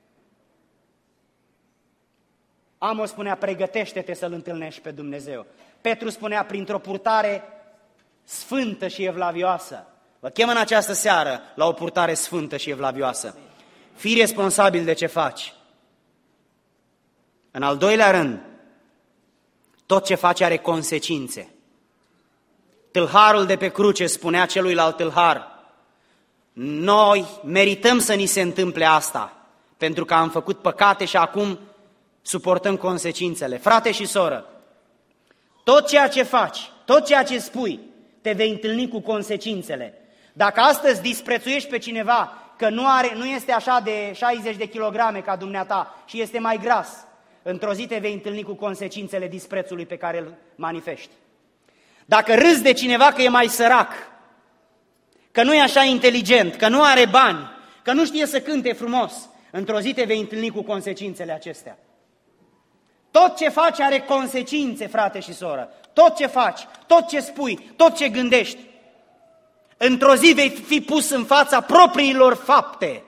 Amos spunea, pregătește-te să-L întâlnești pe Dumnezeu. Petru spunea, printr-o purtare sfântă și evlavioasă. Vă chem în această seară la o purtare sfântă și evlavioasă. Fii responsabil de ce faci. În al doilea rând, tot ce faci are consecințe. Tâlharul de pe cruce spunea celuilalt tâlhar, noi merităm să ni se întâmple asta, pentru că am făcut păcate și acum suportăm consecințele. Frate și soră, tot ceea ce faci, tot ceea ce spui, te vei întâlni cu consecințele. Dacă astăzi disprețuiești pe cineva că nu este așa de 60 de kilograme ca dumneata și este mai gras, într-o zi te vei întâlni cu consecințele disprețului pe care îl manifesti. Dacă râzi de cineva că e mai sărac, că nu e așa inteligent, că nu are bani, că nu știe să cânte frumos, într-o zi te vei întâlni cu consecințele acestea. Tot ce faci are consecințe, frate și soră. Tot ce faci, tot ce spui, tot ce gândești. Într-o zi vei fi pus în fața propriilor fapte.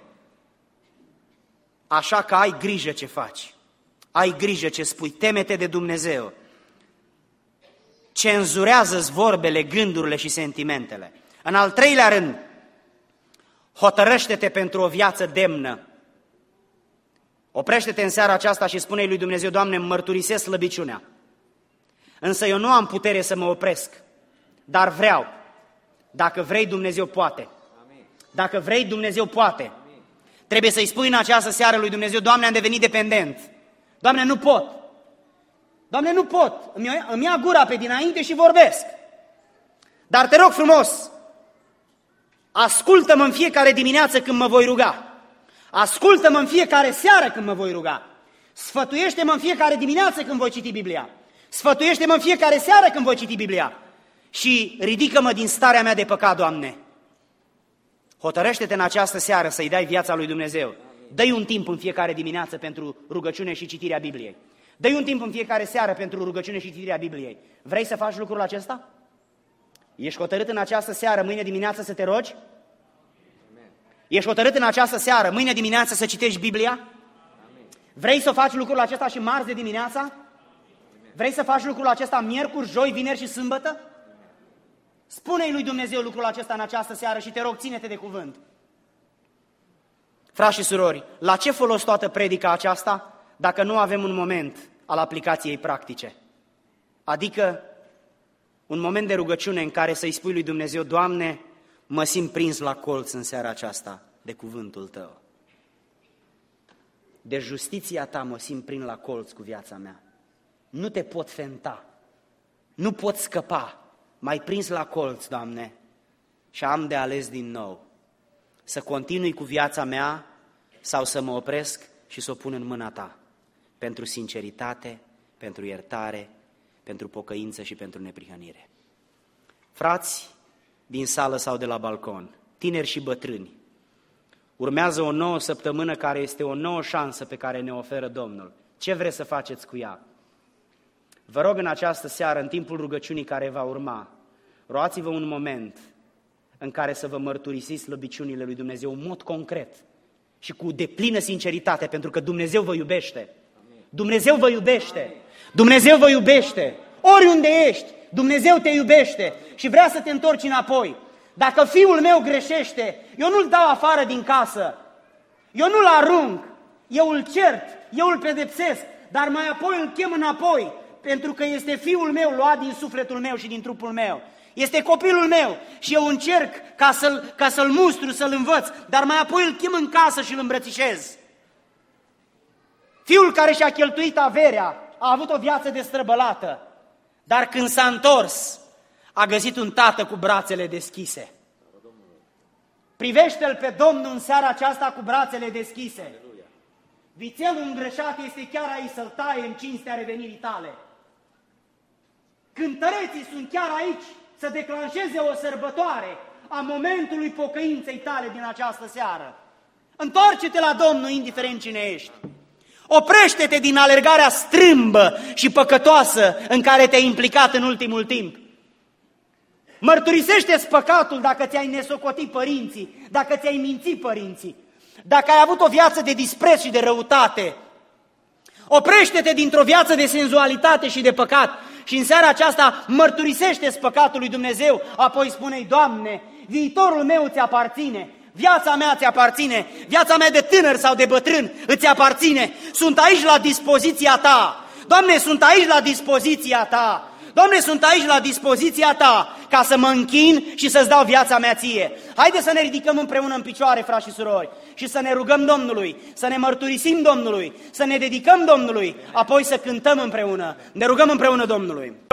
Așa că ai grijă ce faci. Ai grijă ce spui, teme-te de Dumnezeu. Cenzurează-ți vorbele, gândurile și sentimentele. În al treilea rând, hotărăște-te pentru o viață demnă. Oprește-te în seara aceasta și spune-i lui Dumnezeu: Doamne, îmi mărturisesc slăbiciunea, însă eu nu am putere să mă opresc, dar vreau. Dacă vrei, Dumnezeu poate. Dacă vrei, Dumnezeu poate. Trebuie să-i spui în această seară lui Dumnezeu: Doamne, am devenit dependent. Doamne, nu pot. Doamne, nu pot. Îmi ia gura pe dinainte și vorbesc. Dar te rog frumos, ascultă-mă în fiecare dimineață când mă voi ruga. Ascultă-mă în fiecare seară când mă voi ruga. Sfătuiește-mă în fiecare dimineață când voi citi Biblia. Sfătuiește-mă în fiecare seară când voi citi Biblia. Și ridică-mă din starea mea de păcat, Doamne. Hotărăște-te în această seară să-i dai viața lui Dumnezeu. Dă-i un timp în fiecare dimineață pentru rugăciune și citirea Bibliei. Dă-i un timp în fiecare seară pentru rugăciune și citirea Bibliei. Vrei să faci lucrul acesta? Ești hotărât în această seară, mâine dimineață, să te rogi? Ești hotărât în această seară, mâine dimineață, să citești Biblia? Vrei să faci lucrul acesta și marți de dimineața? Vrei să faci lucrul acesta miercuri, joi, vineri și sâmbătă? Spune-i lui Dumnezeu lucrul acesta în această seară și te rog, ține-te de cuvânt. Frați și surori, la ce folos toată predica aceasta dacă nu avem un moment al aplicației practice? Adică un moment de rugăciune în care să-i spui lui Dumnezeu: Doamne, mă simt prins la colț în seara aceasta de cuvântul Tău. De justiția Ta mă simt prins la colț cu viața mea. Nu te pot fenta, nu pot scăpa, m-ai prins la colț, Doamne, și am de ales din nou să continui cu viața mea sau să mă opresc și să o pun în mâna Ta, pentru sinceritate, pentru iertare, pentru pocăință și pentru neprihănire. Frați din sală sau de la balcon, tineri și bătrâni, urmează o nouă săptămână care este o nouă șansă pe care ne oferă Domnul. Ce vreți să faceți cu ea? Vă rog în această seară, în timpul rugăciunii care va urma, roați-vă un moment în care să vă mărturisiți slăbiciunile lui Dumnezeu în mod concret și cu deplină sinceritate, pentru că Dumnezeu vă iubește. Dumnezeu vă iubește. Dumnezeu vă iubește. Oriunde ești, Dumnezeu te iubește și vrea să te întorci înapoi. Dacă fiul meu greșește, eu nu-l dau afară din casă, eu nu-l arunc, eu îl cert, eu îl pedepsesc, dar mai apoi îl chem înapoi, pentru că este fiul meu luat din sufletul meu și din trupul meu. Este copilul meu și eu încerc ca să-l mustru, să-l învăț, dar mai apoi îl chem în casă și îl îmbrățișez. Fiul care și-a cheltuit averea a avut o viață destrăbălată, dar când s-a întors, a găsit un tată cu brațele deschise. Privește-l pe Domnul în seara aceasta cu brațele deschise. Vițelul îngreșat este chiar aici să-l taie în cinstea revenirii tale. Cântăreții sunt chiar aici să declanșeze o sărbătoare a momentului pocăinței tale din această seară. Întoarce-te la Domnul indiferent cine ești. Oprește-te din alergarea strâmbă și păcătoasă în care te-ai implicat în ultimul timp. Mărturisește-ți păcatul dacă ți-ai nesocotit părinții, dacă ți-ai mințit părinții, dacă ai avut o viață de dispreț și de răutate. Oprește-te dintr-o viață de senzualitate și de păcat și în seara aceasta mărturisește-ți păcatul lui Dumnezeu, apoi spune-i: Doamne, viitorul meu ți aparține, viața mea ți aparține, viața mea de tânăr sau de bătrân îți aparține, sunt aici la dispoziția Ta. Doamne, sunt aici la dispoziția Ta. Doamne, sunt aici la dispoziția Ta ca să mă închin și să-ți dau viața mea Ție. Haide să ne ridicăm împreună în picioare, frați și surori, și să ne rugăm Domnului, să ne mărturisim Domnului, să ne dedicăm Domnului, apoi să cântăm împreună. Ne rugăm împreună Domnului.